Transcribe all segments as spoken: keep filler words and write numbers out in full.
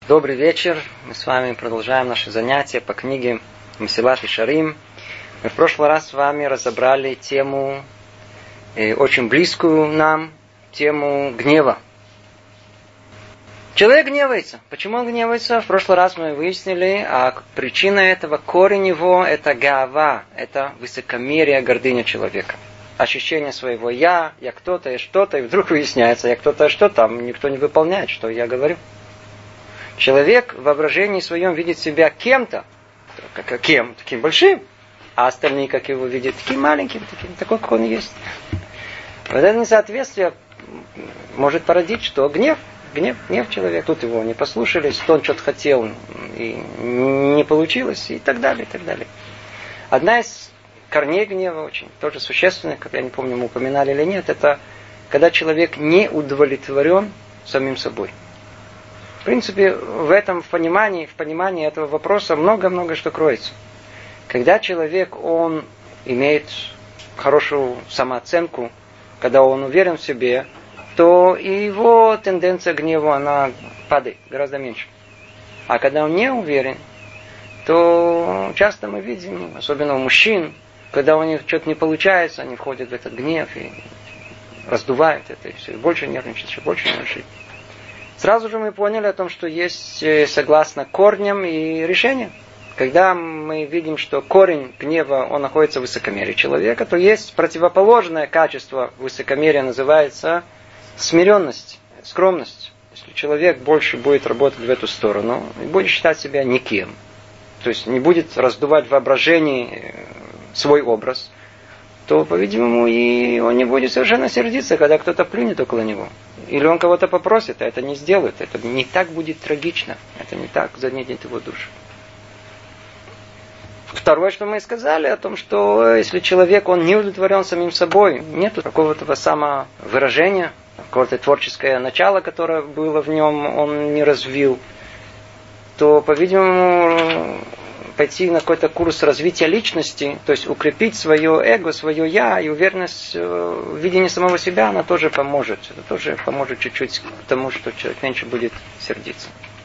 Добрый вечер. Мы с вами продолжаем наши занятия по книге Месилат Йешарим. Мы в прошлый раз с вами разобрали тему, э, очень близкую нам, тему гнева. Человек гневается. Почему он гневается? В прошлый раз мы выяснили, а причина этого, корень его, это гаава, это высокомерие, гордыня человека. Ощущение своего «я», «я кто-то» и что-то, и вдруг выясняется, «я кто-то» и что там, никто не выполняет, что я говорю. Человек в воображении своем видит себя кем-то, как, кем? Таким большим, а остальные, как его видят, таким маленьким, таким, такой, как он есть. Вот это несоответствие может породить, что гнев, гнев, гнев человека. Тут его не послушались, то он что-то хотел, и не получилось, и так далее, и так далее. Одна из корней гнева, очень тоже существенная, как я не помню, мы упоминали или нет, это когда человек не удовлетворен самим собой. В принципе, в этом в понимании, в понимании этого вопроса много-много что кроется. Когда человек, он имеет хорошую самооценку, когда он уверен в себе, то и его тенденция к гневу, она падает гораздо меньше. А когда он не уверен, то часто мы видим, особенно у мужчин, когда у них что-то не получается, они входят в этот гнев и раздувают это, и все, и больше нервничают, еще больше нервничают. Сразу же мы поняли о том, что есть согласно корням и решениям. Когда мы видим, что корень гнева, он находится в высокомерии человека, то есть противоположное качество высокомерия, называется смиренность, скромность. Если человек больше будет работать в эту сторону, и будет считать себя никем, то есть не будет раздувать в воображении свой образ, то, по-видимому, и он не будет совершенно сердиться, когда кто-то плюнет около него. Или он кого-то попросит, а это не сделает. Это не так будет трагично. Это не так заденет его душу. Второе, что мы сказали, о том, что если человек, он не удовлетворен самим собой, нет какого-то самовыражения, какое-то творческое начало, которое было в нем, он не развил, то, по-видимому, пойти на какой-то курс развития личности, то есть укрепить свое эго, свое я и уверенность в видении самого себя, она тоже поможет. Это тоже поможет чуть-чуть к тому, что человек меньше будет сердиться.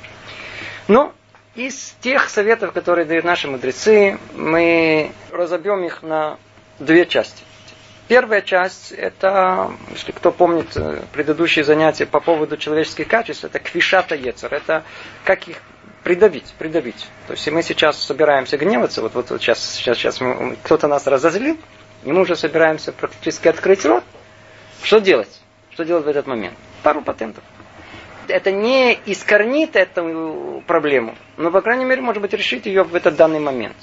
Но из тех советов, которые дают наши мудрецы, мы разобьем их на две части. Первая часть, это, если кто помнит предыдущие занятия по поводу человеческих качеств, это квишата йецер, это как их придавить, придавить. То есть, если мы сейчас собираемся гневаться, вот, вот, вот сейчас, сейчас, сейчас мы, кто-то нас разозлил, и мы уже собираемся практически открыть рот, что делать? Что делать в этот момент? Пару патентов. Это не искорнит эту проблему, но, по крайней мере, может быть, решить ее в этот данный момент.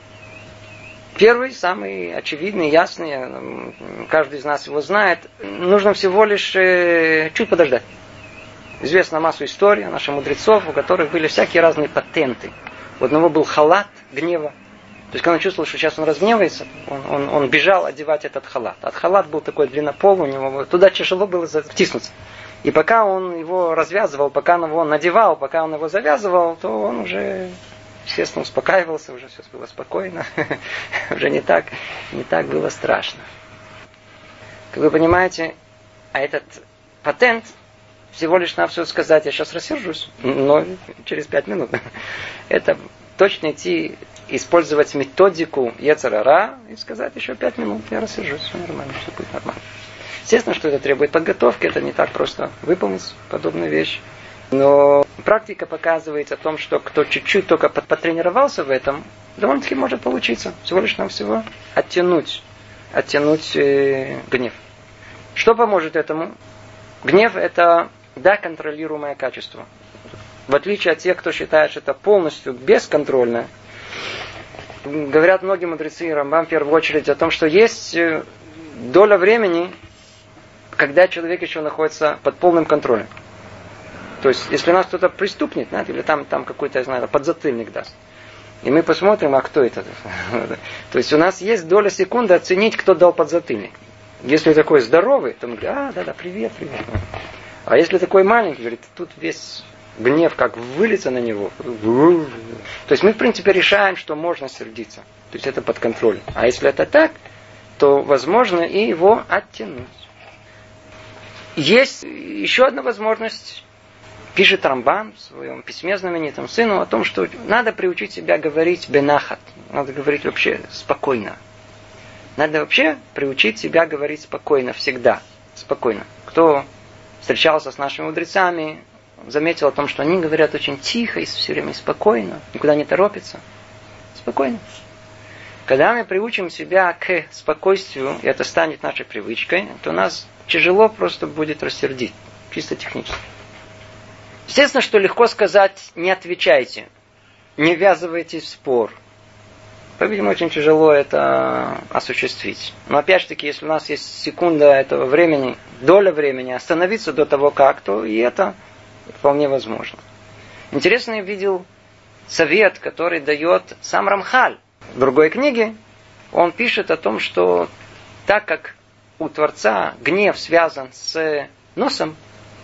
Первый, самый очевидный, ясный, каждый из нас его знает, нужно всего лишь чуть подождать. Известна масса историй наших мудрецов, у которых были всякие разные патенты. У одного был халат гнева. То есть, когда он чувствовал, что сейчас он разгневается, он, он, он бежал одевать этот халат. А халат был такой длиннополый, у него туда тяжело было втиснуться. И пока он его развязывал, пока он его надевал, пока он его завязывал, то он уже, естественно, успокаивался, уже все было спокойно. Уже не так, не так было страшно. Как вы понимаете, а этот патент всего лишь навсего сказать, я сейчас рассержусь, но через пять минут. Это точно идти, использовать методику йецер ара и сказать еще пять минут, я рассержусь, все нормально, все будет нормально. Естественно, что это требует подготовки, это не так просто выполнить подобную вещь. Но практика показывает о том, что кто чуть-чуть только потренировался в этом, довольно-таки может получиться. Всего лишь навсего оттянуть, оттянуть э, гнев. Что поможет этому? Гнев – это да, контролируемое качество. В отличие от тех, кто считает, что это полностью бесконтрольное, говорят многие мудрецы, и Рамбам в первую очередь, о том, что есть доля времени, когда человек еще находится под полным контролем. То есть, если нас кто-то пристукнет, знаете, или там, там какой-то, я знаю, подзатыльник даст, и мы посмотрим, а кто это. То есть, у нас есть доля секунды оценить, кто дал подзатыльник. Если такой здоровый, то мы говорим, а, да-да, привет, привет. А если такой маленький, говорит, тут весь гнев как выльется на него. То есть мы, в принципе, решаем, что можно сердиться. То есть это под контролем. А если это так, то возможно и его оттянуть. Есть еще одна возможность Пишет Рамбан в своем письме знаменитом сыну о том, что надо приучить себя говорить бенахат. Надо говорить вообще спокойно. Надо вообще приучить себя говорить спокойно, всегда. Спокойно. Кто встречался с нашими мудрецами, заметил о том, что они говорят очень тихо и все время спокойно, никуда не торопятся. Спокойно. Когда мы приучим себя к спокойствию, и это станет нашей привычкой, то нас тяжело просто будет рассердить. Чисто технически. Естественно, что легко сказать, не отвечайте, не ввязывайтесь в спор. По-видимому, очень тяжело это осуществить. Но опять же таки, если у нас есть секунда этого времени, доля времени, остановиться до того как, то и это вполне возможно. Интересно, я видел совет, который дает сам Рамхаль. В другой книге он пишет о том, что так как у Творца гнев связан с носом,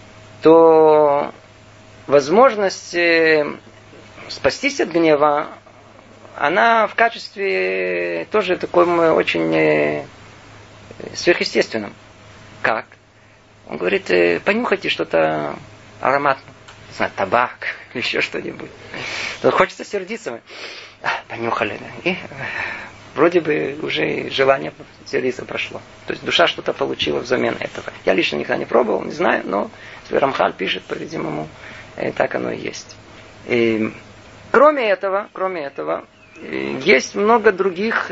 то возможность спастись от гнева, она в качестве тоже таком очень сверхъестественном. Как? Он говорит, понюхайте что-то ароматное. Не знаю, табак или еще что-нибудь. Но хочется сердиться. А, понюхали. И вроде бы уже желание сердиться прошло. То есть душа что-то получила взамен этого. Я лично никогда не пробовал, не знаю, но Рамхаль пишет, по-видимому, так оно и есть. И, кроме этого, кроме этого, есть много других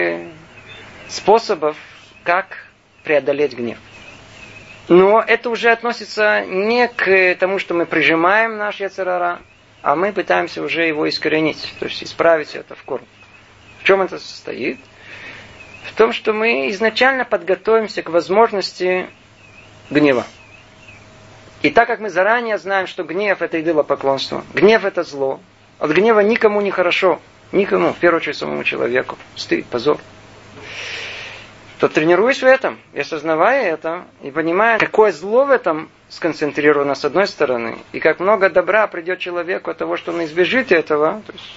способов, как преодолеть гнев. Но это уже относится не к тому, что мы прижимаем наш йецер ара, а мы пытаемся уже его искоренить, то есть исправить это в корне. В чем это состоит? В том, что мы изначально подготовимся к возможности гнева. И так как мы заранее знаем, что гнев это идолопоклонство, гнев это зло, от гнева никому не хорошо, никому, в первую очередь самому человеку, стыд, позор, то тренируясь в этом, и осознавая это, и понимая, какое зло в этом сконцентрировано с одной стороны, и как много добра придет человеку от того, что он избежит этого, то, есть,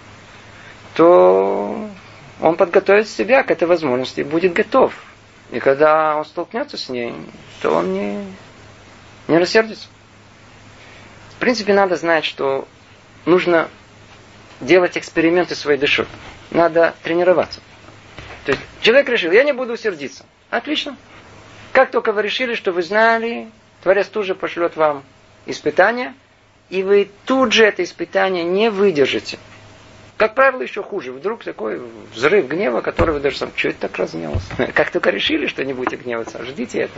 то он подготовит себя к этой возможности и будет готов. И когда он столкнется с ней, то он не... Не рассердится. В принципе, надо знать, что нужно делать эксперименты своей душой. Надо тренироваться. То есть человек решил, я не буду сердиться. Отлично. Как только вы решили, что вы знали, Творец тут же пошлет вам испытание, и вы тут же это испытание не выдержите. Как правило, еще хуже. Вдруг такой взрыв гнева, который вы даже сам, что это так разгневался? Как только решили, что не будете гневаться, ждите это.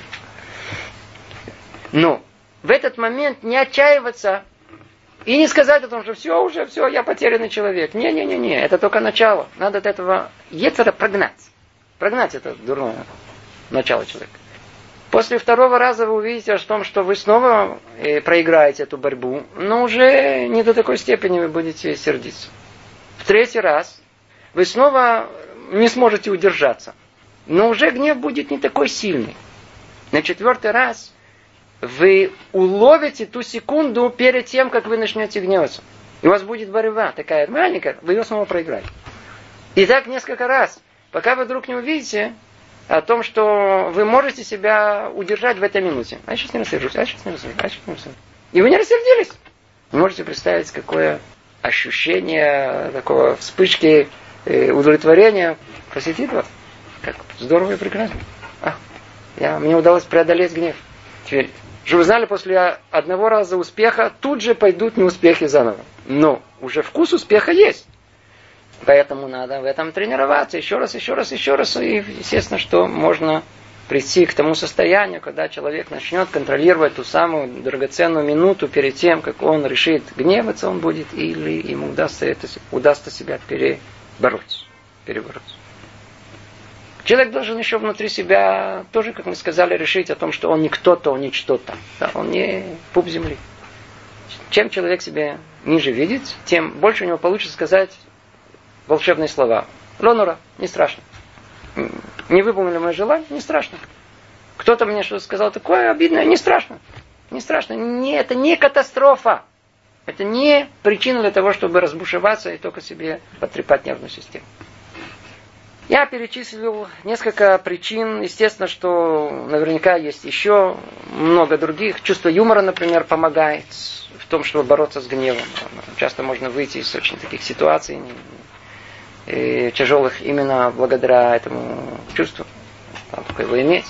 Но в этот момент не отчаиваться и не сказать о том, что все уже, все, я потерянный человек. Не-не-не-не, это только начало. Надо от этого йецера прогнать. Прогнать это дурное начало человека. После второго раза вы увидите о том, что вы снова проиграете эту борьбу, но уже не до такой степени вы будете сердиться. В третий раз вы снова не сможете удержаться, но уже гнев будет не такой сильный. На четвертый раз вы уловите ту секунду перед тем, как вы начнете гневаться. И у вас будет борьба такая маленькая, вы ее снова проиграете. И так несколько раз, пока вы вдруг не увидите о том, что вы можете себя удержать в этой минуте. А я сейчас не рассержусь, а я сейчас не рассержусь, а я сейчас не рассержусь. И вы не рассердились. Вы можете представить, какое ощущение такого вспышки э, удовлетворения посетит вас. Как здорово и прекрасно. А, я, мне удалось преодолеть гнев. Теперь, же вы знали, после одного раза успеха тут же пойдут неуспехи заново. Но уже вкус успеха есть. Поэтому надо в этом тренироваться еще раз, еще раз, еще раз. И естественно, что можно прийти к тому состоянию, когда человек начнет контролировать ту самую драгоценную минуту перед тем, как он решит, гневаться он будет, или ему удастся, это, удастся себя перебороть. перебороть. Человек должен еще внутри себя, тоже, как мы сказали, решить о том, что он не кто-то, он не что-то. Да, он не пуп земли. Чем человек себя ниже видит, тем больше у него получится сказать волшебные слова. Лонура, не страшно. Не выполнили мое желание, не страшно. Кто-то мне что-то сказал такое обидное, не страшно. Не страшно. Не, это не катастрофа. Это не причина для того, чтобы разбушеваться и только себе потрепать нервную систему. Я перечислил несколько причин. Естественно, что наверняка есть еще много других. Чувство юмора, например, помогает. том, чтобы бороться с гневом. Часто можно выйти из очень таких ситуаций и тяжелых именно благодаря этому чувству. Надо только его иметь.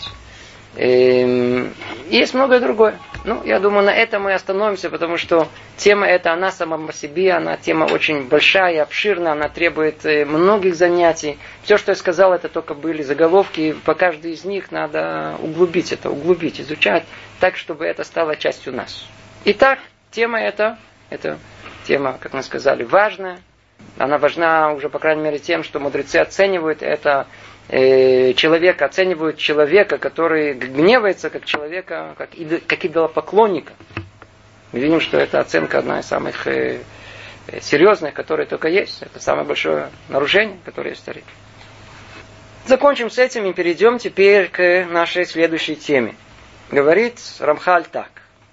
И есть многое другое. Ну, я думаю, на этом мы остановимся, потому что тема эта, она сама по себе, она тема очень большая, обширная, она требует многих занятий. Все, что я сказал, это только были заголовки, по каждой из них надо углубить это, углубить, изучать, так, чтобы это стало частью нас. Итак, тема эта, это тема, как мы сказали, важная. Она важна уже, по крайней мере, тем, что мудрецы оценивают это, человека, оценивают человека, который гневается, как человека, как, идол, как идолопоклонника. Мы видим, что эта оценка одна из самых э, серьезных, которые только есть. Это самое большое нарушение, которое есть в Торе. Закончим с этим и перейдем теперь к нашей следующей теме. Говорит Рамхаль так.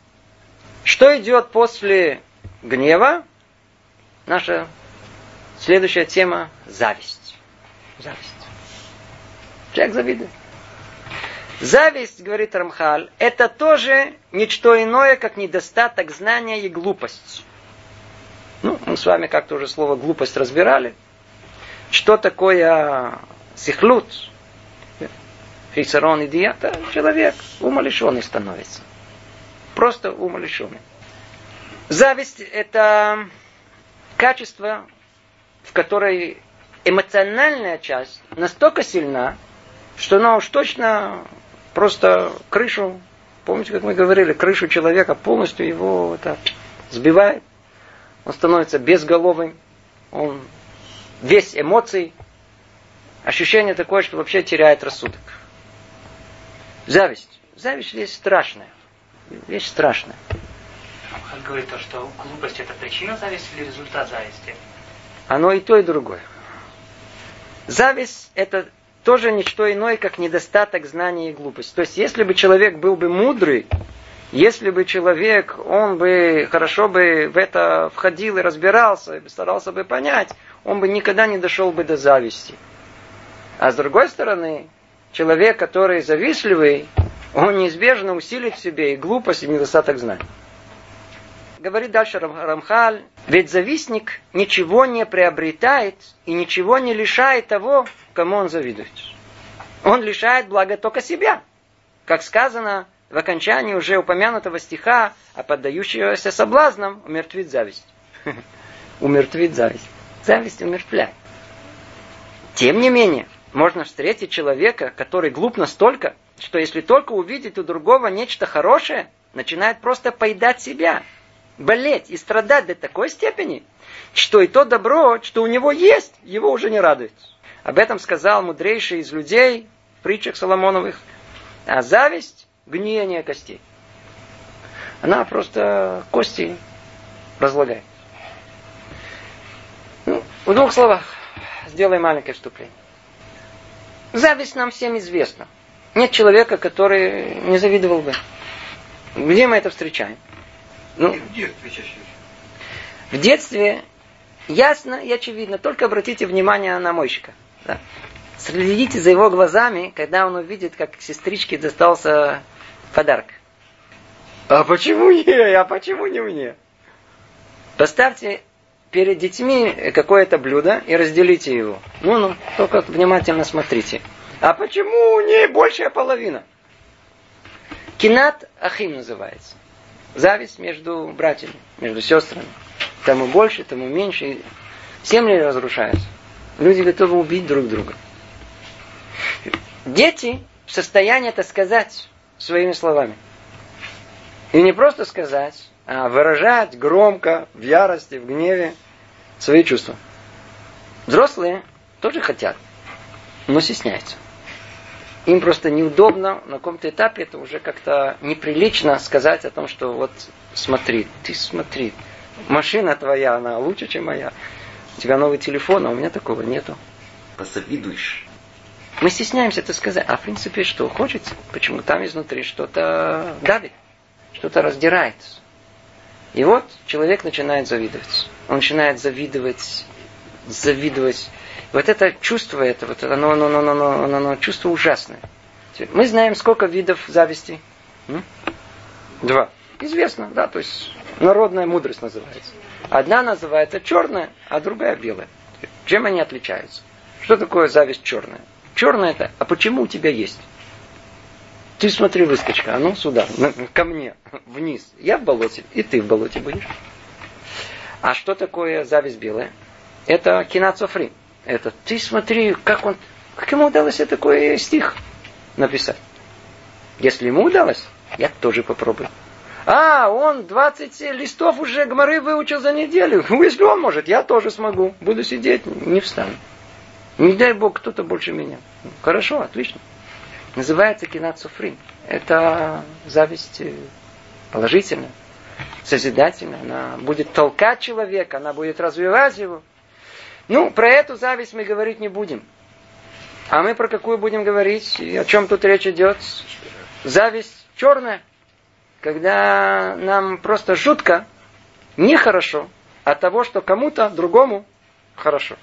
Что идет после гнева? Наша следующая тема – зависть. Зависть. Человек завидует. Зависть, говорит Рамхаль, это тоже ничто иное, как недостаток знания и глупость. Ну, мы с вами как-то уже слово глупость разбирали. Что такое сихлут? Хисарон и диета? Человек умалишенный становится. Просто умалишенный. Зависть это качество, в которой эмоциональная часть настолько сильна, что она уж точно просто крышу, помните, как мы говорили, крышу человека полностью его это сбивает. Он становится безголовым, он весь эмоций, ощущение такое, что вообще теряет рассудок. Зависть. Зависть вещь страшная. Вещь страшная. Он говорит то, что глупость это причина зависти или результат зависти? Оно и то, и другое. Зависть это тоже ничто иное, как недостаток знания и глупости. То есть, если бы человек был бы мудрый, если бы человек, он бы хорошо бы в это входил и разбирался, и старался бы понять, он бы никогда не дошел бы до зависти. А с другой стороны, человек, который завистливый, он неизбежно усилит в себе и глупость, и недостаток знаний. Говорит дальше Рамхаль, ведь завистник ничего не приобретает и ничего не лишает того, кому он завидует. Он лишает блага только себя. Как сказано в окончании уже упомянутого стиха, а поддающегося соблазнам умертвит зависть. Умертвит зависть. Зависть умертвляет. Тем не менее, можно встретить человека, который глуп настолько, что если только увидит у другого нечто хорошее, начинает просто поедать себя. Болеть и страдать до такой степени, что и то добро, что у него есть, его уже не радует. Об этом сказал мудрейший из людей в притчах Соломоновых. А зависть – гниение костей. Она просто кости разлагает. Ну, в двух словах сделаем маленькое вступление. Зависть нам всем известна. Нет человека, который не завидовал бы. Где мы это встречаем? Ну, в детстве чаще всего. В детстве ясно и очевидно. Только обратите внимание на мойщика. Да? Следите за его глазами, когда он увидит, как сестричке достался подарок. А почему ей? А почему не мне? Поставьте перед детьми какое-то блюдо и разделите его. Ну-ну, только внимательно смотрите. А почему у ней большая половина? Кинат ахим называется. Зависть между братьями, между сестрами. Тому больше, тому меньше. Семьи разрушаются. Люди готовы убить друг друга. Дети в состоянии это сказать своими словами. И не просто сказать, а выражать громко, в ярости, в гневе свои чувства. Взрослые тоже хотят, но стесняются. Им просто неудобно, на каком-то этапе это уже как-то неприлично сказать о том, что вот смотри, ты смотри, машина твоя, она лучше, чем моя. У тебя новый телефон, а у меня такого нету. Позавидуешь. Мы стесняемся это сказать. А в принципе что? Хочется. Почему? Там изнутри что-то давит, что-то раздирает. И вот человек начинает завидовать. Он начинает завидовать, завидовать. Вот это чувство, это, вот, оно, оно, оно, оно, оно, оно чувство ужасное. Мы знаем, сколько видов зависти? М? Два. Известно, да, то есть Народная мудрость называется. Одна называется черная, а другая белая. Чем они отличаются? Что такое зависть черная? Черная это, а почему у тебя есть? Ты смотри, выскочка, а ну сюда, ко мне, вниз. Я в болоте, и ты в болоте будешь. А что такое зависть белая? Это кинат софри. Это ты смотри, как он, как ему удалось такой стих написать. Если ему удалось, я тоже попробую. А, он двадцать листов уже гмары выучил за неделю. Если он может, я тоже смогу. Буду сидеть, не встану. Не дай Бог, кто-то больше меня. Хорошо, отлично. Называется кинат софри. Это зависть положительная, созидательная. Она будет толкать человека, она будет развивать его. Ну, про эту зависть мы говорить не будем. А мы про какую будем говорить? И о чем тут речь идет? Зависть черная. Когда нам просто жутко, нехорошо от того, что кому-то другому хорошо.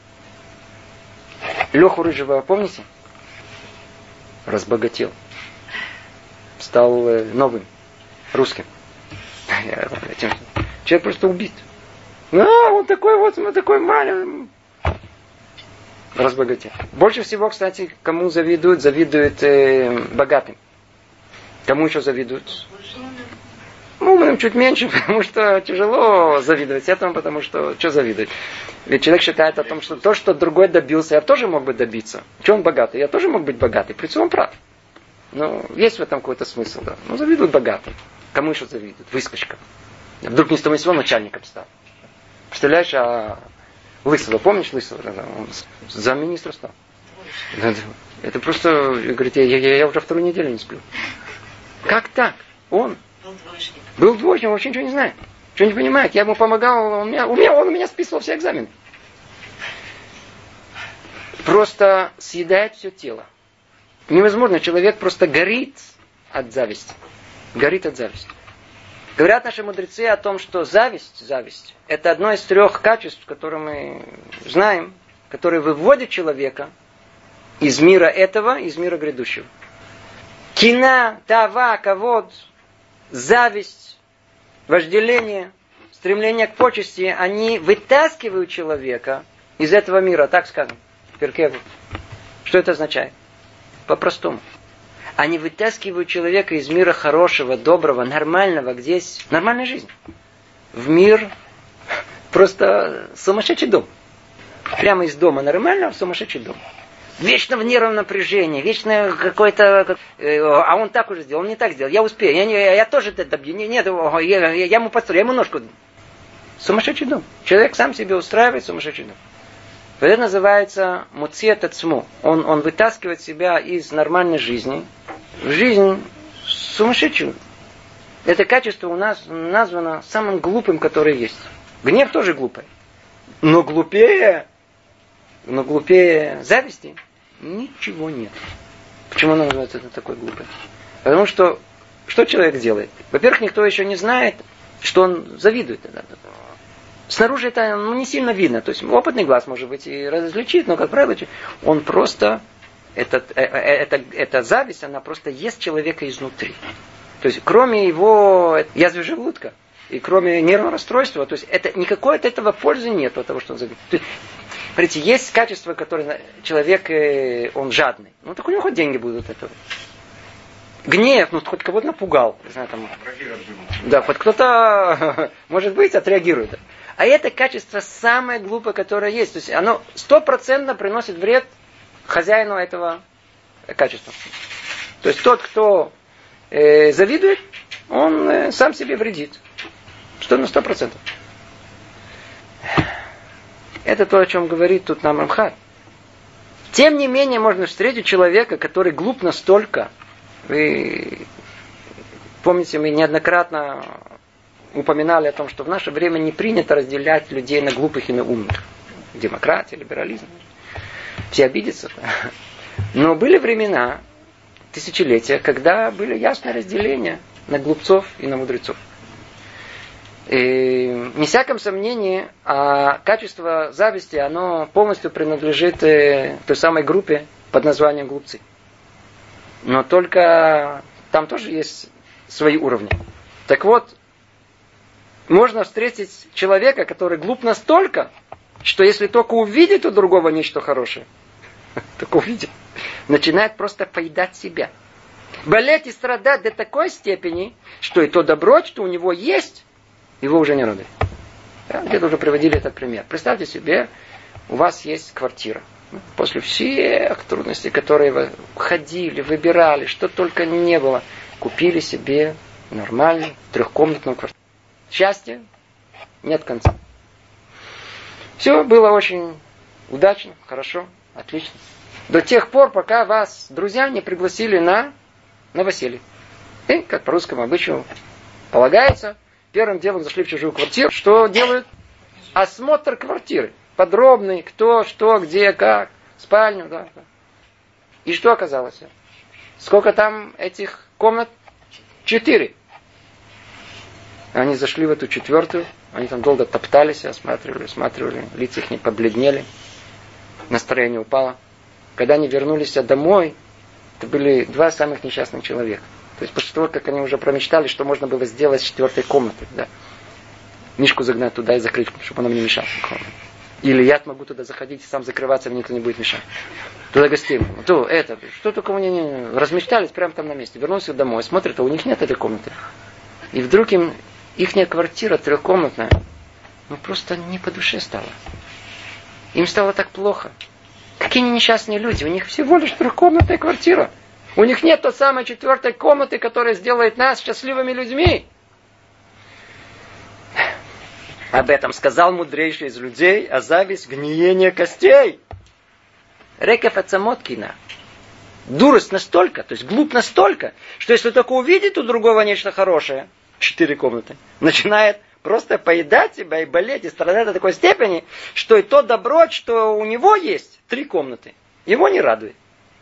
Леху Рыжего, помните? Разбогател. Стал новым, русским. Человек просто убит. А, он такой вот, он такой маленький. Разбогател. Больше всего, кстати, кому завидуют, завидуют э, богатым. Кому еще завидуют? Умным чуть меньше, потому что тяжело завидовать этому, потому что что завидовать? Ведь человек считает о том, что то, что другой добился, я тоже мог бы добиться. Че он богатый? Я тоже мог быть богатый. При этом он прав. Ну, есть в этом какой-то смысл, да. Ну, завидуют богатым. Кому еще завидуют? Выскочка. Вдруг ни с того ни с сего начальником стал. Представляешь, а Лысого, помнишь Лысого? Он замминистра стал. Это просто, говорит, я, я, я уже вторую неделю не сплю. Как так? Он был двоечник. Был двоечник, он вообще ничего не знает. Ничего не понимает. Я ему помогал, он, меня, у меня, он у меня списывал все экзамены. Просто съедает все тело. Невозможно, человек просто горит от зависти. Горит от зависти. Говорят наши мудрецы о том, что зависть, зависть, это одно из трех качеств, которые мы знаем, которые выводят человека из мира этого, из мира грядущего. Кина, тава, кавод, зависть, вожделение, стремление к почести, они вытаскивают человека из этого мира, так скажем, перкеву. Что это означает? По-простому. Они вытаскивают человека из мира хорошего, доброго, нормального, где есть нормальная жизнь, в мир просто сумасшедший дом. Прямо из дома нормального в сумасшедший дом. Вечно в нервном напряжении, вечно какой-то... А он так уже сделал, он не так сделал, я успею, я, я, я тоже это добью. Нет, я, я, я ему построю, я ему ножку... Сумасшедший дом. Человек сам себе устраивает сумасшедший дом. Это называется муцет ацму. Он, он вытаскивает себя из нормальной жизни в жизнь сумасшедшую. Это качество у нас названо самым глупым, которое есть. Гнев тоже глупый. Но глупее, но глупее зависти ничего нет. Почему оно называется это такой глупый? Потому что, что человек делает? Во-первых, никто еще не знает, что он завидует. Снаружи это ну, не сильно видно. То есть опытный глаз, может быть, и различит, но, как правило, он просто... Этот, это, эта зависть, она просто ест человека изнутри. То есть, кроме его язвы желудка, и кроме нервного расстройства, то есть, это, никакой от этого пользы нет, от того, что он завидует. Смотрите, есть качество, которое человек, он жадный. Ну, так у него хоть деньги будут от этого. Гнев, ну, хоть кого-то напугал. Не знаю, там, да, хоть кто-то, может быть, отреагирует. А это качество самое глупое, которое есть. То есть, оно стопроцентно приносит вред хозяину этого качества. То есть тот, кто э, завидует, он э, сам себе вредит. Что на сто процентов. Это то, о чем говорит тут нам Рамхаль. Тем не менее, можно встретить человека, который глуп настолько. Вы помните, мы неоднократно упоминали о том, что в наше время не принято разделять людей на глупых и на умных. Демократия, либерализм. Все обидятся. Но были времена, тысячелетия, когда были ясные разделения на глупцов и на мудрецов. И, не всяком сомнении, а качество зависти, оно полностью принадлежит той самой группе под названием глупцы. Но только там тоже есть свои уровни. Так вот, можно встретить человека, который глуп настолько, что если только увидит у другого нечто хорошее, только увидит, начинает просто поедать себя. Болеть и страдать до такой степени, что и то добро, что у него есть, его уже не радует. Да, где-то уже приводили этот пример. Представьте себе, у вас есть квартира. После всех трудностей, которые вы ходили, выбирали, что только не было, купили себе нормальную трехкомнатную квартиру. Счастья нет конца. Все было очень удачно, хорошо, отлично. До тех пор, пока вас друзья не пригласили на новоселье. И, как по русскому обычаю полагается, первым делом зашли в чужую квартиру. Что делают? Осмотр квартиры. Подробный, кто, что, где, как, спальню. Да. И что оказалось? Сколько там этих комнат? Четыре. Они зашли в эту четвертую. Они там долго топтались, осматривали, осматривали. Лица их не побледнели. Настроение упало. Когда они вернулись домой, это были два самых несчастных человека. То есть после того, как они уже промечтали, что можно было сделать с четвертой комнатой. Да. Мишку загнать туда и закрыть, чтобы он нам не мешал. Или я могу туда заходить и сам закрываться, мне никто не будет мешать. Туда гостей. То, это, что только у меня не... Размечтались прямо там на месте. Вернулся домой, смотрят, а у них нет этой комнаты. И вдруг им ихняя квартира трехкомнатная, ну просто не по душе стала. Им стало так плохо. Какие они несчастные люди. У них всего лишь трехкомнатная квартира. У них нет той самой четвертой комнаты, которая сделает нас счастливыми людьми. Об этом сказал мудрейший из людей, а зависть гниение костей. Рекеф ацамоткина. Дурость настолько, то есть глуп настолько, что если только увидит у другого нечто хорошее, четыре комнаты, начинает просто поедать себя и болеть, и страдать до такой степени, что и то добро, что у него есть, три комнаты, его не радует.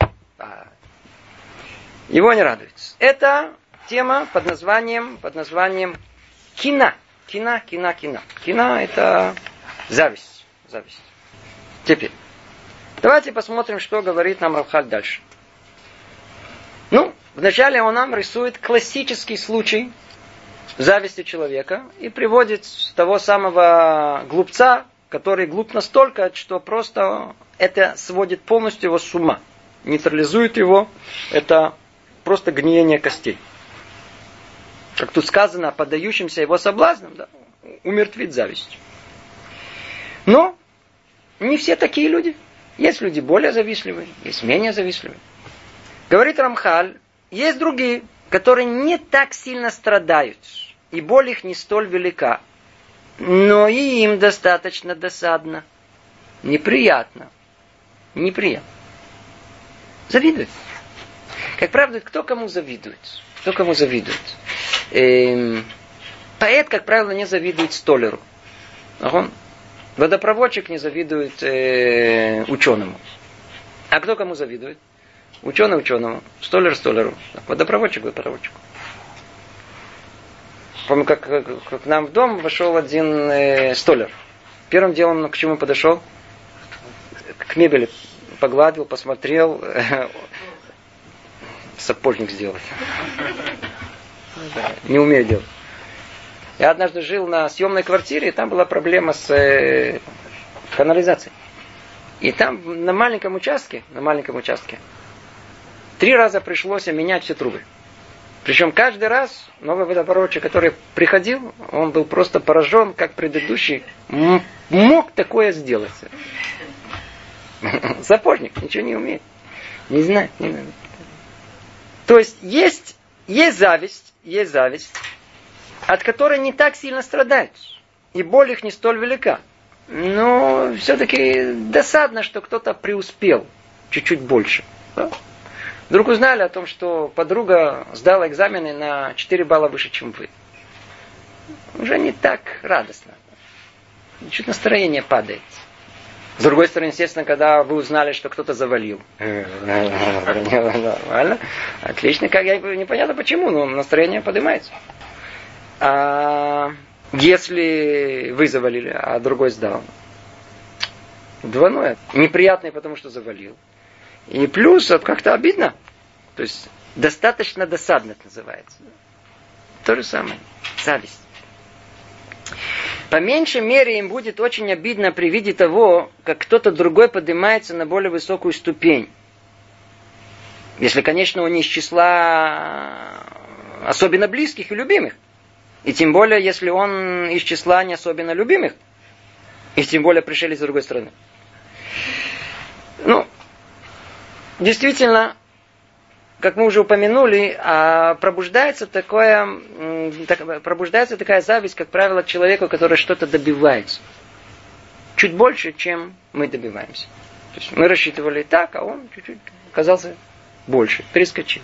Его не радует. Это тема под названием, под названием кина. Кина, кина, кина. Кина это зависть. Зависть. Теперь. Давайте посмотрим, что говорит нам Рамхаль дальше. Ну, вначале он нам рисует классический случай зависти человека и приводит того самого глупца, который глуп настолько, что просто это сводит полностью его с ума. Нейтрализует его. Это просто гниение костей. Как тут сказано, поддающимся его соблазнам, да, умертвит зависть. Но не все такие люди. Есть люди более завистливые, есть менее завистливые. Говорит Рамхаль, есть другие, которые не так сильно страдают, и боль их не столь велика, но и им достаточно досадно, неприятно, неприятно. Завидуют. Как правило, кто кому завидует? Кто кому завидует? Эм, поэт, как правило, не завидует столяру. Ага. Водопроводчик не завидует э, ученому. А кто кому завидует? Ученый ученому, столяр столяру, водопроводчик водопроводчику. Помню, как, как, как к нам в дом вошел один э, столяр. Первым делом к чему подошел? К мебели. Погладил, посмотрел. Э, сапожник сделать. Не умею делать. Я однажды жил на съемной квартире, и там была проблема с э, канализацией. И там на маленьком участке, на маленьком участке, три раза пришлось менять все трубы. Причем каждый раз новый водопроводчик, который приходил, он был просто поражен, как предыдущий м- мог такое сделать. Сапожник ничего не умеет. Не знает. Не знает. То есть есть, есть зависть, есть зависть, от которой не так сильно страдают. И боль их не столь велика. Но все-таки досадно, что кто-то преуспел чуть-чуть больше. Да? Вдруг узнали о том, что подруга сдала экзамены на четыре балла выше, чем вы. Уже не так радостно. Чуть настроение падает. С другой стороны, естественно, когда вы узнали, что кто-то завалил. Нормально. Отлично. Как я непонятно почему, но настроение поднимается. А если вы завалили, а другой сдал. Двойное. Неприятный, потому что завалил. И плюс, вот как-то обидно. То есть, достаточно досадно это называется. То же самое. Зависть. по меньшей мере им будет очень обидно при виде того, как кто-то другой поднимается на более высокую ступень. Если, конечно, он не из числа особенно близких и любимых. И тем более, если он из числа не особенно любимых. И тем более пришелец с другой стороны. Ну, действительно, как мы уже упомянули, пробуждается, такое, пробуждается такая зависть, как правило, к человеку, который что-то добивается. Чуть больше, чем мы добиваемся. То есть мы рассчитывали так, а он чуть-чуть оказался больше, перескочил.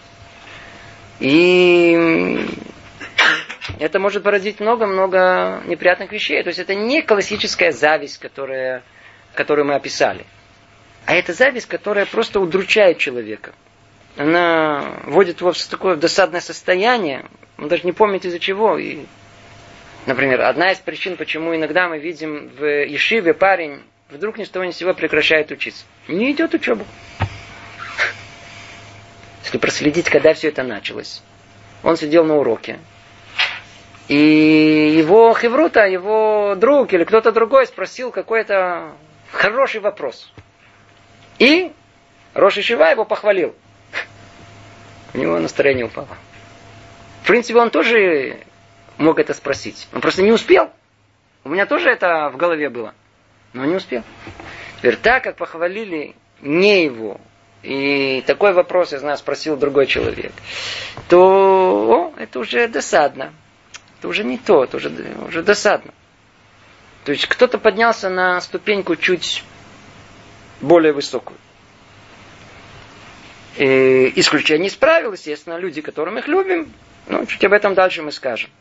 И это может породить много-много неприятных вещей. То есть это не классическая зависть, которая, которую мы описали. А это зависть, которая просто удручает человека. Она вводит его в такое досадное состояние. Он даже не помнит из-за чего. И, например, одна из причин, почему иногда мы видим в ешиве парень вдруг ни с того ни с сего прекращает учиться. Не идет учебу. Если проследить, когда все это началось. Он сидел на уроке. И его хеврута, его друг или кто-то другой спросил какой-то хороший вопрос. И рош йешива его похвалил. У него настроение упало. В принципе, он тоже мог это спросить. Он просто не успел. У меня тоже это в голове было. Но не успел. Теперь так, как похвалили не его, и такой вопрос, я знаю, спросил другой человек, то о, это уже досадно. Это уже не то, это уже, уже досадно. То есть кто-то поднялся на ступеньку чуть более высокую. И исключение из правил, естественно, люди, которых мы их любим. Ну, чуть об этом дальше мы скажем.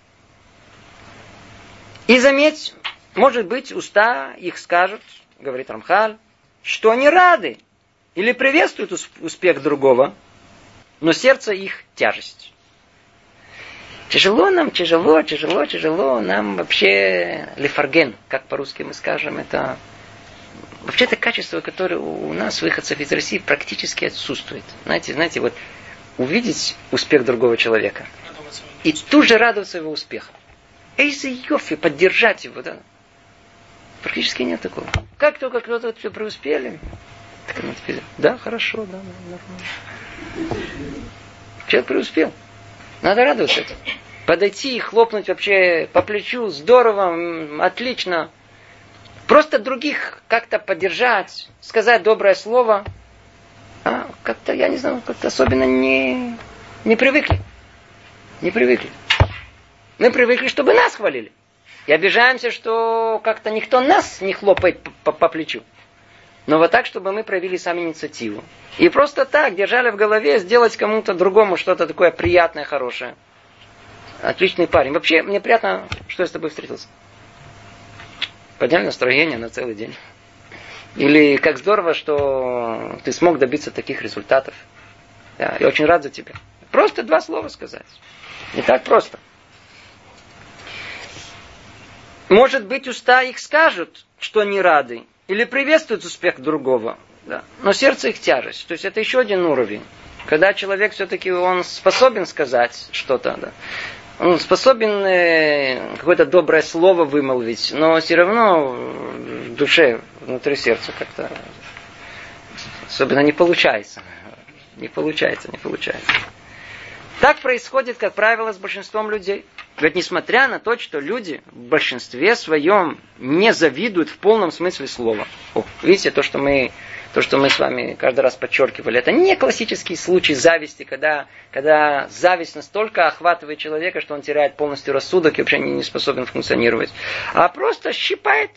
И заметь, может быть, уста их скажут, говорит Рамхаль, что они рады или приветствуют успех другого, но сердце их тяжесть. Тяжело нам, тяжело, тяжело, тяжело нам вообще лефарген, как по-русски мы скажем, это вообще это качество, которое у нас, выходцев из России, практически отсутствует. Знаете, знаете, вот увидеть успех другого человека и тут же радоваться его успеху. Эйзе йофи, поддержать его, да. Практически нет такого. Как только кто-то все преуспели, так оно теперь, да, хорошо, да, нормально. Человек преуспел. Надо радоваться этому. Подойти и хлопнуть вообще по плечу, здорово, отлично. Просто других как-то поддержать, сказать доброе слово. А как-то, я не знаю, как-то особенно не, не привыкли. Не привыкли. Мы привыкли, чтобы нас хвалили. И обижаемся, что как-то никто нас не хлопает по, по, по плечу. Но вот так, чтобы мы проявили сами инициативу. И просто так держали в голове сделать кому-то другому что-то такое приятное, хорошее. Отличный парень. Вообще, мне приятно, что я с тобой встретился. Подняли настроение на целый день. Или как здорово, что ты смог добиться таких результатов. Да, я очень рад за тебя. Просто два слова сказать. Не так просто. Может быть, уста их скажут, что они рады. Или приветствуют успех другого. Да. Но сердце их тяжесть. То есть это еще один уровень. Когда человек все-таки он способен сказать что-то. Да. Он способен э, какое-то доброе слово вымолвить. Но все равно в душе, внутри сердца как-то особенно не получается. Не получается, не получается. Так происходит, как правило, с большинством людей. Ведь несмотря на то, что люди в большинстве своем не завидуют в полном смысле слова. О, видите, то что, мы, то, что мы с вами каждый раз подчеркивали, это не классический случай зависти, когда, когда зависть настолько охватывает человека, что он теряет полностью рассудок и вообще не способен функционировать. А просто щипает.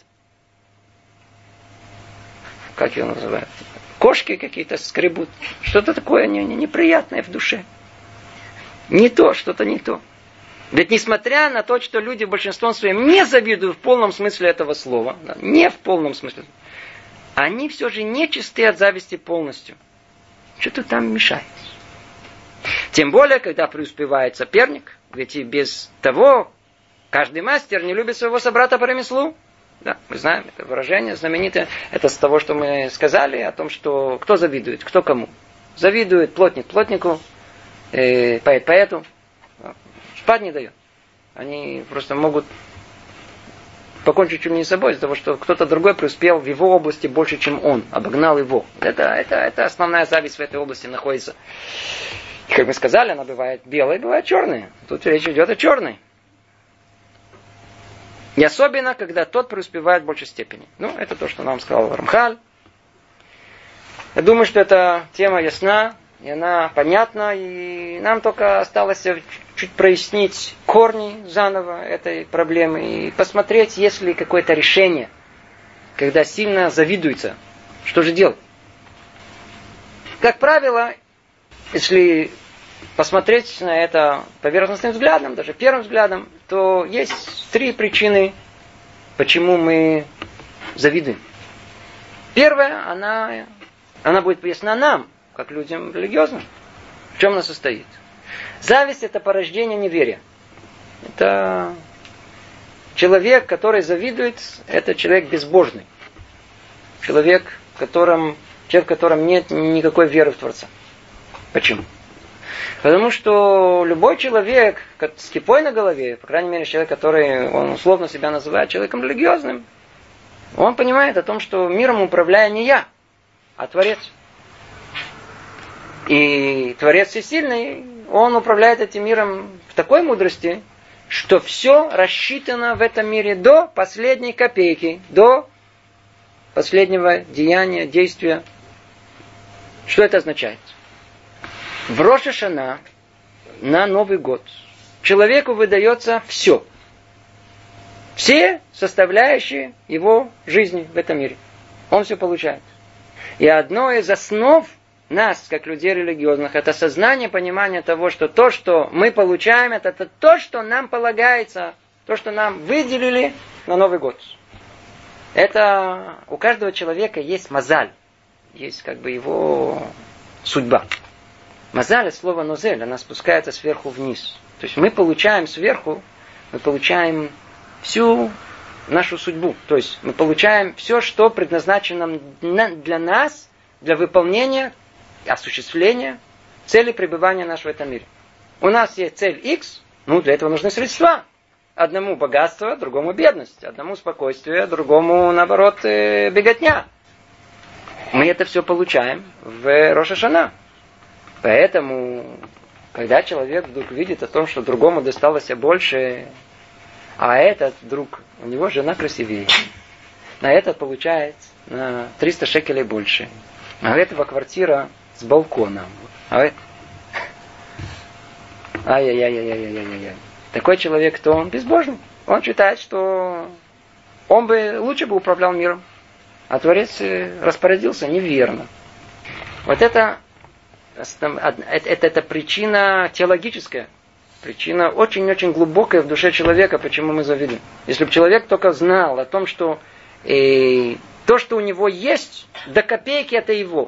Как его называют? Кошки какие-то скребут. Что-то такое не, не, неприятное в душе. Не то, что-то не то. Ведь несмотря на то, что люди большинством своим не завидуют в полном смысле этого слова, да, не в полном смысле, они все же не чисты от зависти полностью. Что-то там мешает. Тем более, когда преуспевает соперник, ведь и без того каждый мастер не любит своего собрата по ремеслу. Да, мы знаем это выражение знаменитое. Это с того, что мы сказали, о том, что кто завидует, кто кому. Завидует плотник плотнику, э, поэт поэту. Спать не дает. Они просто могут покончить чуть не с собой, из-за того, что кто-то другой преуспел в его области больше, чем он, обогнал его. Это, это, это основная зависть в этой области находится. И, как мы сказали, она бывает белая, бывает черная. Тут речь идет о черной. И особенно, когда тот преуспевает в большей степени. Ну, это то, что нам сказал Рамхаль. Я думаю, что эта тема ясна, и она понятна, и нам только осталось чуть прояснить корни заново этой проблемы и посмотреть, есть ли какое-то решение, когда сильно завидуется. Что же делать? Как правило, если посмотреть на это поверхностным взглядом, даже первым взглядом, то есть три причины, почему мы завидуем. Первая, она, она будет ясна нам, как людям религиозным. В чем она состоит? Зависть – это порождение неверия. Это человек, который завидует, это человек безбожный. Человек, в котором, человек, в котором нет никакой веры в Творца. Почему? Потому что любой человек с кипой на голове, по крайней мере, человек, который он условно себя называет человеком религиозным, он понимает о том, что миром управляю не я, а Творец. И Творец всесильный, он управляет этим миром в такой мудрости, что все рассчитано в этом мире до последней копейки, до последнего деяния, действия. Что это означает? В Рош ха-Шана на Новый год человеку выдается все. Все составляющие его жизни в этом мире. Он все получает. И одно из основ нас, как людей религиозных, это сознание, понимание того, что то, что мы получаем, это, это то, что нам полагается, то, что нам выделили на Новый год. Это у каждого человека есть мазаль, есть как бы его судьба. Мазаль, это слово нозель, она спускается сверху вниз. То есть мы получаем сверху, мы получаем всю нашу судьбу. То есть мы получаем все, что предназначено для нас, для выполнения, осуществления цели пребывания нашего в этом мире. У нас есть цель X, ну для этого нужны средства. Одному богатство, другому бедность. Одному спокойствие, другому, наоборот, беготня. Мы это все получаем в Рош ха-Шана. Поэтому, когда человек вдруг видит о том, что другому досталось больше, а этот друг, у него жена красивее, на этот получает на триста шекелей больше, а у этого квартира с балконом, а это... Ай-яй-яй-яй-яй-яй-яй. Такой человек, то он безбожный. Он считает, что он бы лучше бы управлял миром, а Творец распорядился неверно. Вот это Это, это, это причина теологическая. Причина очень-очень глубокая в душе человека, почему мы завидуем. Если бы человек только знал о том, что э, то, что у него есть, до копейки это его.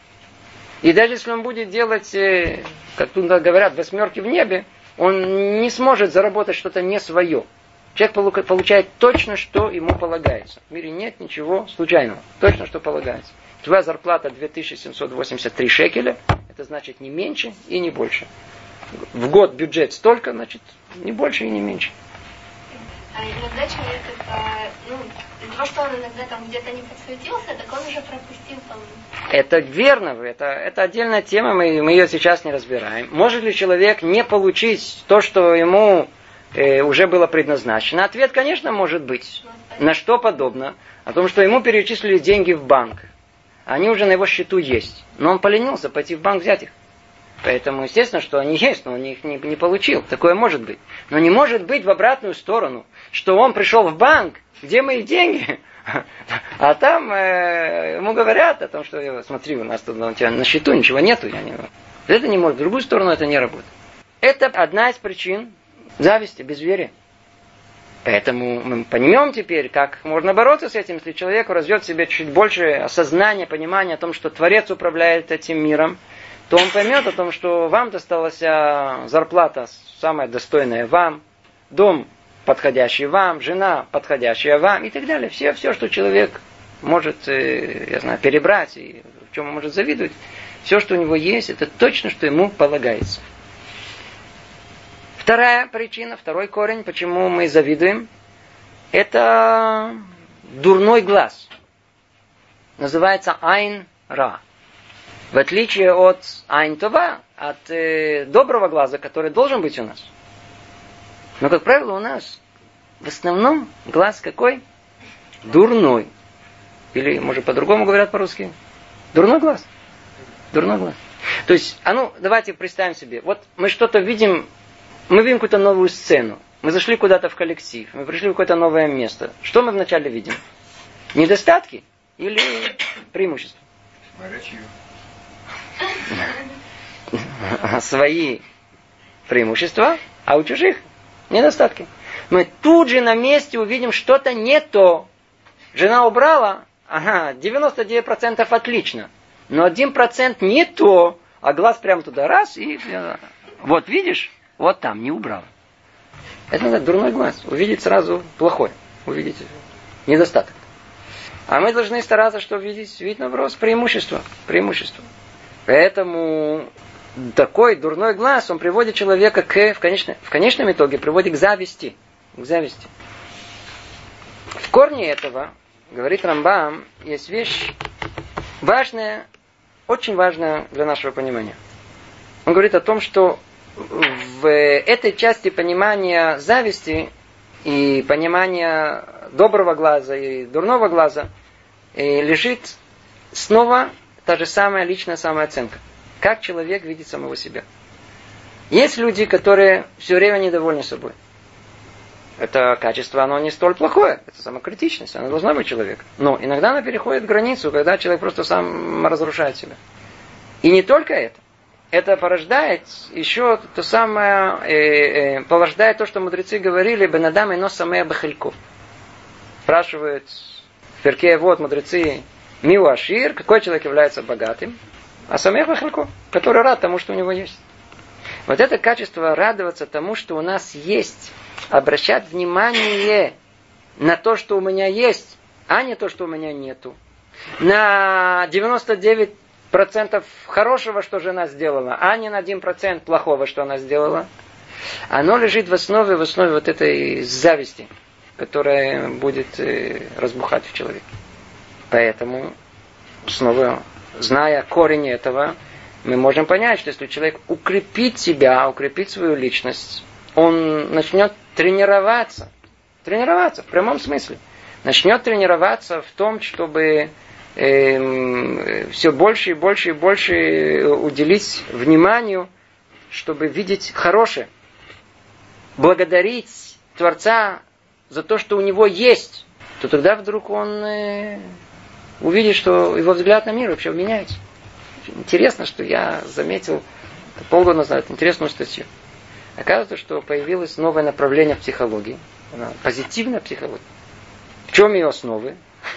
И даже если он будет делать, э, как тут говорят, восьмерки в небе, он не сможет заработать что-то не свое. Человек получает точно, что ему полагается. В мире нет ничего случайного. Точно, что полагается. Твоя зарплата две тысячи семьсот восемьдесят три шекеля, это значит не меньше и не больше. В год бюджет столько, значит, не больше и не меньше. А иногда человек, это, ну, из-за того, что он иногда там где-то не подсветился, так он уже пропустил там. Это верно, это, это отдельная тема, мы, мы ее сейчас не разбираем. Может ли человек не получить то, что ему э, уже было предназначено? Ответ, конечно, может быть. На что подобно? О том, что ему перечислили деньги в банк. Они уже на его счету есть. Но он поленился пойти в банк взять их. Поэтому, естественно, что они есть, но он их не, не получил. Такое может быть. Но не может быть в обратную сторону, что он пришел в банк, где мои деньги, а там э, ему говорят о том, что смотри, у нас тут у тебя на счету ничего нету. Я не... Это не может. В другую сторону это не работает. Это одна из причин зависти, безверия. Поэтому мы поймем теперь, как можно бороться с этим, если человек развьет в себе чуть больше осознания, понимания о том, что Творец управляет этим миром, то он поймет о том, что вам досталась зарплата самая достойная вам, дом подходящий вам, жена подходящая вам и так далее. Все, все, что человек может, я знаю, перебрать и в чем он может завидовать, все, что у него есть, это точно, что ему полагается. Вторая причина, второй корень, почему мы завидуем, это дурной глаз. Называется айн ра. В отличие от айн това, от э, доброго глаза, который должен быть у нас. Но, как правило, у нас в основном глаз какой? Дурной. Или, может, по-другому говорят по-русски? Дурной глаз. Дурной глаз. То есть, а ну, давайте представим себе. Вот мы что-то видим, мы видим какую-то новую сцену. Мы зашли куда-то в коллектив, мы пришли в какое-то новое место. Что мы вначале видим? Недостатки или преимущества? Свои преимущества, а у чужих недостатки. Мы тут же на месте увидим что-то не то. Жена убрала, ага, девяносто девять процентов отлично. Но один процент не то, а глаз прямо туда раз и... Вот видишь, вот там не убрала. Это называется дурной глаз. Увидеть сразу плохое. Увидеть недостаток. А мы должны стараться, чтобы видеть, видеть наоборот, преимущество. Преимущество. Поэтому такой дурной глаз, он приводит человека к, в, конечном, в конечном итоге, приводит к зависти. К зависти. В корне этого, говорит Рамбам, есть вещь важная, очень важная для нашего понимания. Он говорит о том, что в этой части понимания зависти и понимания доброго глаза и дурного глаза лежит снова та же самая личная самооценка. Как человек видит самого себя. Есть люди, которые все время недовольны собой. Это качество, оно не столь плохое. Это самокритичность, она должна быть человек. Но иногда она переходит границу, когда человек просто сам разрушает себя. И не только это. Это порождает еще то самое, э, э, порождает то, что мудрецы говорили, бенадам ино самея бахелько. Спрашивают в перке вот мудрецы, миу ашир, какой человек является богатым, а самея бахелько, который рад тому, что у него есть. Вот это качество радоваться тому, что у нас есть, обращать внимание на то, что у меня есть, а не то, что у меня нету. На девяносто девять процентов хорошего, что жена сделала, а не на один процент плохого, что она сделала. Оно лежит в основе, в основе вот этой зависти, которая будет разбухать в человеке. Поэтому, снова, зная корень этого, мы можем понять, что если человек укрепит себя, укрепит свою личность, он начнет тренироваться. Тренироваться в прямом смысле. Начнет тренироваться в том, чтобы э, все больше и больше и больше уделить вниманию, чтобы видеть хорошее. Благодарить Творца за то, что у него есть. То тогда вдруг он э, увидит, что его взгляд на мир вообще меняется. Интересно, что я заметил полгода назад интересную статью. Оказывается, что появилось новое направление в психологии. Позитивная психология. В чем ее основы?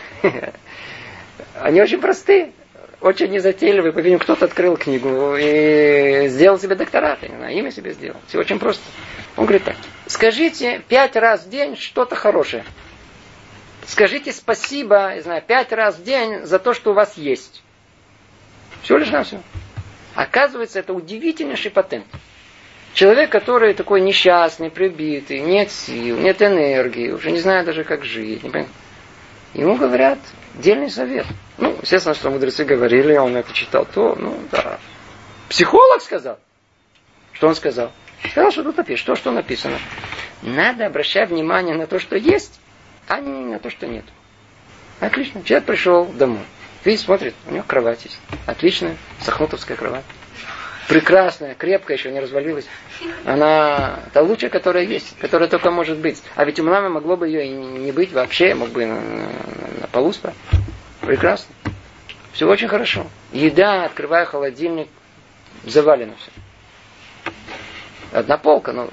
Они очень простые. Очень незатейливые. По-видимому, кто-то открыл книгу и сделал себе докторат. Я не знаю, имя себе сделал. Все очень просто. Он говорит так. Скажите пять раз в день что-то хорошее. Скажите спасибо, я знаю, пять раз в день за то, что у вас есть. Все лишь на все. Оказывается, это удивительнейший патент. Человек, который такой несчастный, прибитый, нет сил, нет энергии, уже не знает даже, как жить. Не понимает. Ему говорят дельный совет. Ну, естественно, что мудрецы говорили, он это читал, то, ну, да. Психолог сказал. Что он сказал? Сказал, что тут напишешь. То, что написано. Надо обращать внимание на то, что есть, а не на то, что нет. Отлично. Человек пришел домой. Видите, смотрит, у него кровать есть. Отличная, сахнутовская кровать. Прекрасная, крепкая, еще не развалилась. Она та лучшая, которая есть, которая только может быть. А ведь у мамы могло бы ее и не быть вообще, мог бы на, на, на полу спать. Прекрасно. Все очень хорошо. Еда, открываю холодильник, завалено все. Одна полка, но...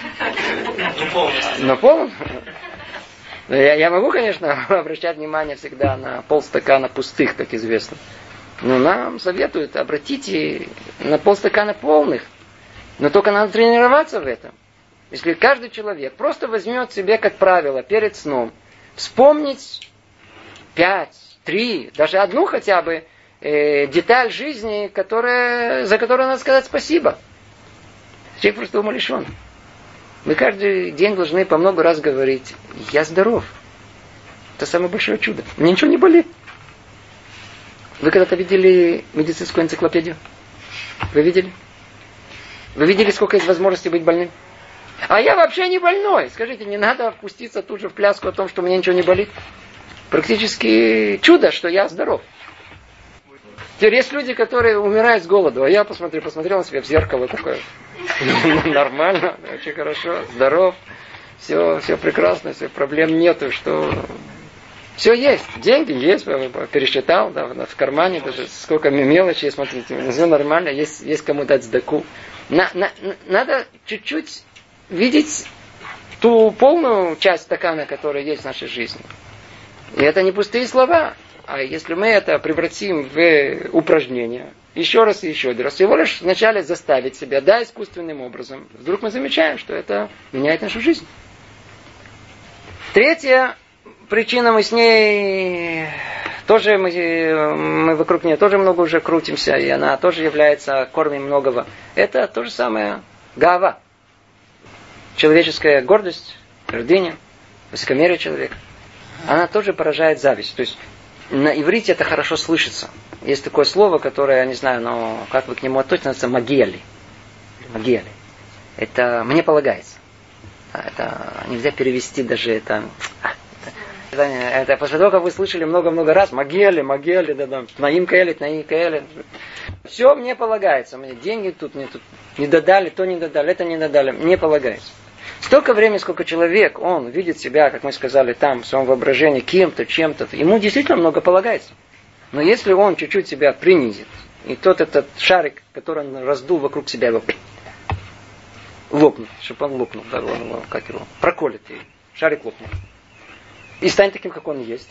Но полностью. Я, я могу, конечно, обращать внимание всегда на полстакана пустых, как известно. Но нам советуют, обратите на полстакана полных. Но только надо тренироваться в этом. Если каждый человек просто возьмет себе, как правило, перед сном, вспомнить пять, три, даже одну хотя бы э, деталь жизни, которая, за которую надо сказать спасибо. Человек просто умалишен. Мы каждый день должны по много раз говорить: я здоров. Это самое большое чудо. Мне ничего не болит. Вы когда-то видели медицинскую энциклопедию? Вы видели? Вы видели, сколько есть возможностей быть больным? А я вообще не больной. Скажите, не надо впуститься тут же в пляску о том, что мне ничего не болит? Практически чудо, что я здоров. Теперь есть люди, которые умирают с голоду, а я посмотрел, посмотрел на себя в зеркало такое. Нормально, очень хорошо, здоров, все, все прекрасно, все, проблем нету, что все есть, деньги есть, пересчитал, да, в кармане даже сколько мелочи, смотрите, все нормально, есть, есть кому дать сдаку. На, на, надо чуть-чуть видеть ту полную часть стакана, которая есть в нашей жизни. И это не пустые слова. А если мы это превратим в упражнение, еще раз и еще раз, всего лишь вначале заставить себя, да, искусственным образом, вдруг мы замечаем, что это меняет нашу жизнь. Третья причина, мы с ней тоже, мы, мы вокруг нее тоже много уже крутимся, и она тоже является корнем многого. Это то же самое гава. Человеческая гордость, гордыня, высокомерие человека. Она тоже поражает зависть. То есть на иврите это хорошо слышится. Есть такое слово, которое, я не знаю, но как вы к нему относитесь, магиали. Магиали. Это мне полагается. Это нельзя перевести даже это. Это, это после того, как вы слышали много-много раз, магиали, магиали, да, да, наим каэлит, наим каэлит. Все мне полагается. Мне деньги тут, мне тут не додали, то не додали, это не додали. Мне полагается. Столько времени, сколько человек, он видит себя, как мы сказали, там, в своем воображении, кем-то, чем-то, ему действительно много полагается. Но если он чуть-чуть себя принизит, и тот этот шарик, который он раздул вокруг себя, его лопнет, чтобы он лопнул, да, он, как его, проколет, и шарик лопнет, и станет таким, как он есть,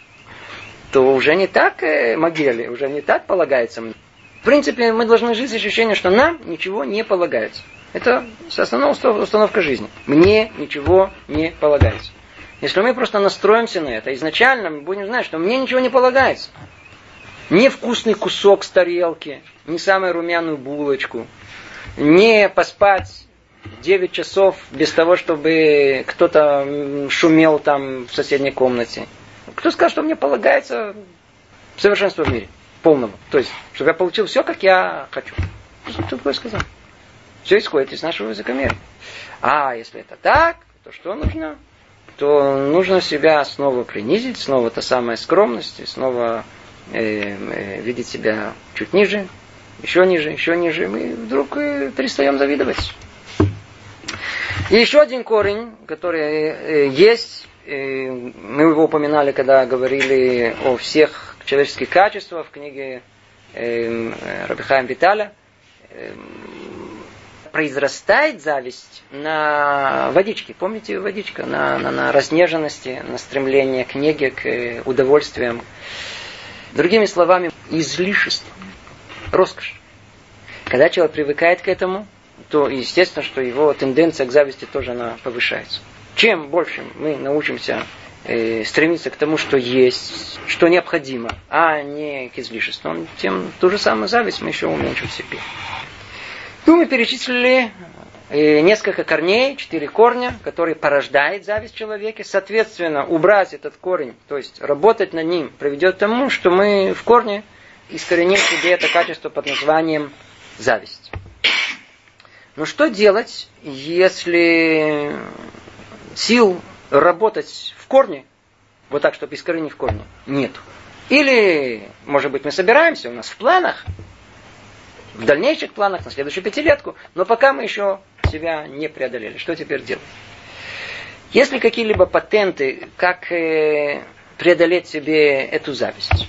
то уже не так э, могиле, уже не так полагается. В принципе, мы должны жить с ощущением, что нам ничего не полагается. Это основная установка жизни. Мне ничего не полагается. Если мы просто настроимся на это, изначально мы будем знать, что мне ничего не полагается. Не вкусный кусок с тарелки, не самую румяную булочку, не поспать девять часов без того, чтобы кто-то шумел там в соседней комнате. Кто сказал, что мне полагается совершенство в мире? Полного. То есть, чтобы я получил все, как я хочу. Что такое сказал? Все исходит из нашего высокомерия. А если это так, то что нужно? То нужно себя снова принизить, снова та самая скромность, снова э, э, видеть себя чуть ниже, еще ниже, еще ниже. Мы вдруг э, перестаем завидовать. И еще один корень, который э, есть, э, мы его упоминали, когда говорили о всех человеческих качествах в книге э, Раби Хаим Виталя. Э, произрастает зависть на водичке. Помните водичка? На, на, на разнеженности, на стремление к неге, к удовольствиям. Другими словами, излишество, роскошь. Когда человек привыкает к этому, то естественно, что его тенденция к зависти тоже она повышается. Чем больше мы научимся э, стремиться к тому, что есть, что необходимо, а не к излишествам, тем ту же самую зависть мы еще уменьшим в себе. Ну, мы перечислили несколько корней, четыре корня, которые порождают зависть в человеке. Соответственно, убрать этот корень, то есть работать над ним, приведет к тому, что мы в корне искореним в себе это качество под названием зависть. Но что делать, если сил работать в корне, вот так, чтобы искоренить в корне, нету? Или, может быть, мы собираемся, у нас в планах, в дальнейших планах, на следующую пятилетку, но пока мы еще себя не преодолели. Что теперь делать? Есть ли какие-либо патенты, как преодолеть себе эту зависть?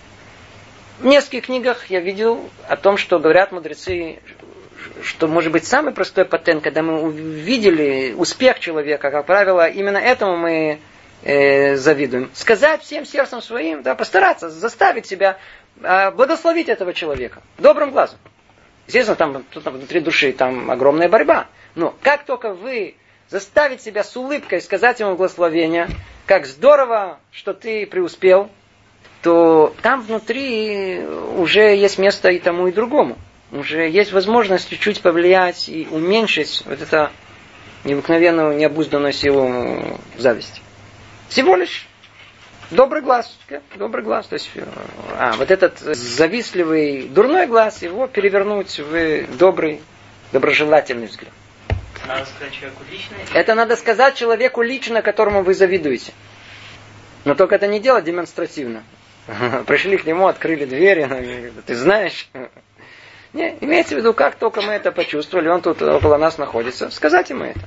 В нескольких книгах я видел о том, что говорят мудрецы, что может быть самый простой патент, когда мы увидели успех человека, как правило, именно этому мы э, завидуем. Сказать всем сердцем своим, да, постараться заставить себя э, благословить этого человека добрым глазом. Естественно, там, там внутри души там огромная борьба. Но как только вы заставите себя с улыбкой сказать ему благословение, как здорово, что ты преуспел, то там внутри уже есть место и тому, и другому. Уже есть возможность чуть-чуть повлиять и уменьшить вот это необыкновенную, необузданную силу зависти. Всего лишь добрый глаз. Добрый глаз. То есть, а, вот этот завистливый, дурной глаз, его перевернуть в добрый, доброжелательный взгляд. Надо сказать человеку лично? Это надо сказать человеку лично, которому вы завидуете. Но только это не делать демонстративно. Пришли к нему, открыли двери, ты знаешь. Не, имеется в виду, как только мы это почувствовали, он тут около нас находится, сказать ему это.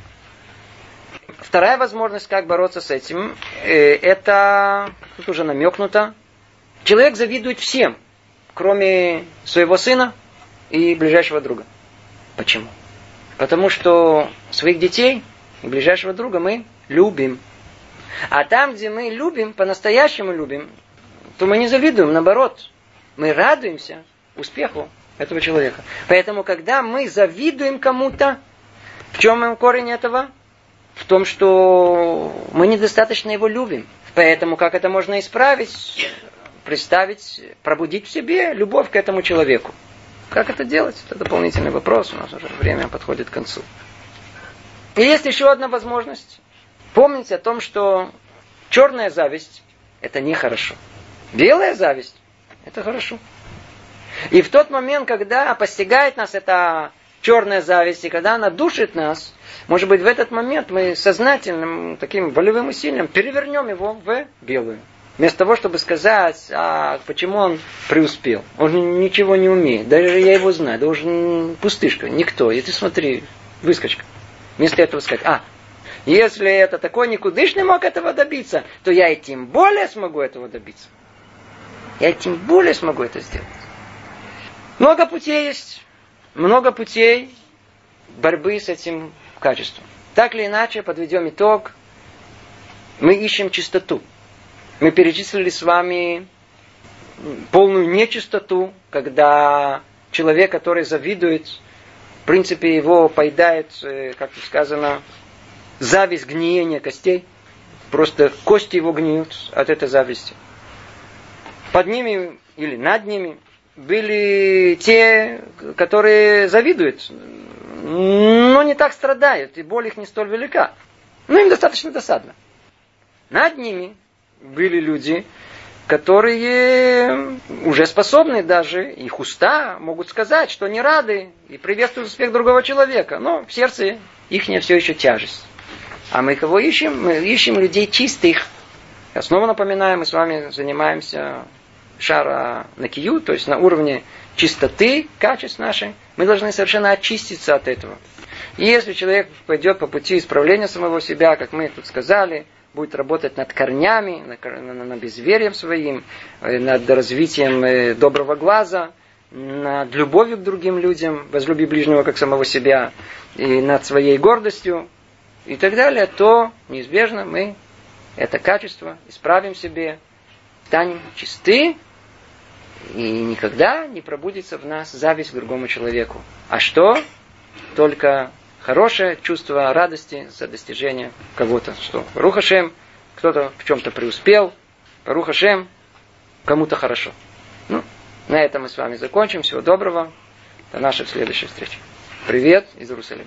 Вторая возможность, как бороться с этим, это, тут уже намекнуто, человек завидует всем, кроме своего сына и ближайшего друга. Почему? Потому что своих детей и ближайшего друга мы любим. А там, где мы любим, по-настоящему любим, то мы не завидуем, наоборот. Мы радуемся успеху этого человека. Поэтому, когда мы завидуем кому-то, в чем корень этого? В том, что мы недостаточно его любим. Поэтому, как это можно исправить? Представить, пробудить в себе любовь к этому человеку. Как это делать? Это дополнительный вопрос. У нас уже время подходит к концу. И есть еще одна возможность. Помните о том, что черная зависть – это нехорошо. Белая зависть – это хорошо. И в тот момент, когда постигает нас эта черная зависть, и когда она душит нас, может быть, в этот момент мы сознательным, таким волевым усилием перевернем его в белую. Вместо того, чтобы сказать, а почему он преуспел. Он ничего не умеет. Даже я его знаю. Да уже пустышка, никто. И ты смотри, выскочка. Вместо этого сказать, а, если это такой никудышный мог этого добиться, то я и тем более смогу этого добиться. Я и тем более смогу это сделать. Много путей есть. Много путей борьбы с этим качеством. Так или иначе, подведем итог. Мы ищем чистоту. Мы перечислили с вами полную нечистоту, когда человек, который завидует, в принципе, его поедает, как тут сказано, зависть гниения костей. Просто кости его гниют от этой зависти. Под ними или над ними были те, которые завидуют, но не так страдают, и боль их не столь велика. Но им достаточно досадно. Над ними были люди, которые уже способны даже, их уста могут сказать, что они рады и приветствуют успех другого человека, но в сердце их все еще тяжесть. А мы кого ищем? Мы ищем людей чистых. Я снова напоминаю, мы с вами занимаемся шара накию, то есть на уровне чистоты качеств наших. Мы должны совершенно очиститься от этого. И если человек пойдет по пути исправления самого себя, как мы тут сказали, будет работать над корнями, над безверием своим, над развитием доброго глаза, над любовью к другим людям, возлюби ближнего как самого себя, и над своей гордостью, и так далее, то неизбежно мы это качество исправим себе, станем чисты, и никогда не пробудится в нас зависть к другому человеку. А что? Только хорошее чувство радости за достижение кого-то. Что? Барух Ашем, кто-то в чем-то преуспел. Барух Ашем, кому-то хорошо. Ну, на этом мы с вами закончим. Всего доброго. До нашей следующей встречи. Привет из Иерусалима.